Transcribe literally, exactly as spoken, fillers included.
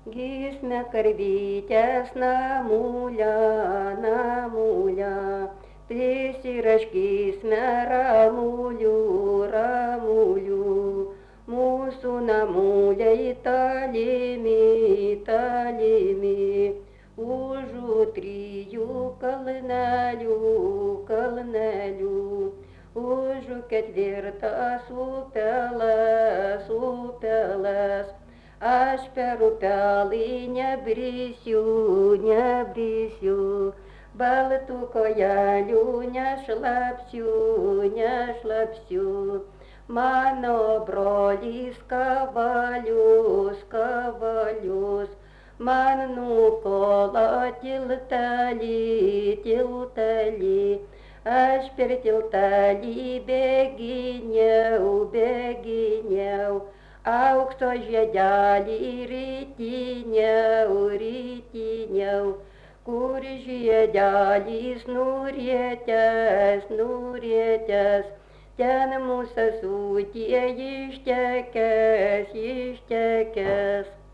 Giesmę karvytės namulia, namulia, prisiraškysime ramulių, ramulių. Mūsų namuliai talimi, talimi, užu trijų kalnelių, kalnelių. Užu ketvirtas upelas, upelas. Aš per upelį nebrisiu, nebrisiu, baltų kojelių nešlapsiu, nešlapsiu. Mano brolis kavalius, kavalius, man nukolo tiltelį, tiltelį. Aš per tiltelį bėginėjau, bėginėjau. Aukso žiedelį rytiniau, rytiniau, kur žiedelis nurietęs, nurietęs, ten mūsų sesutė ištekės, ištekės.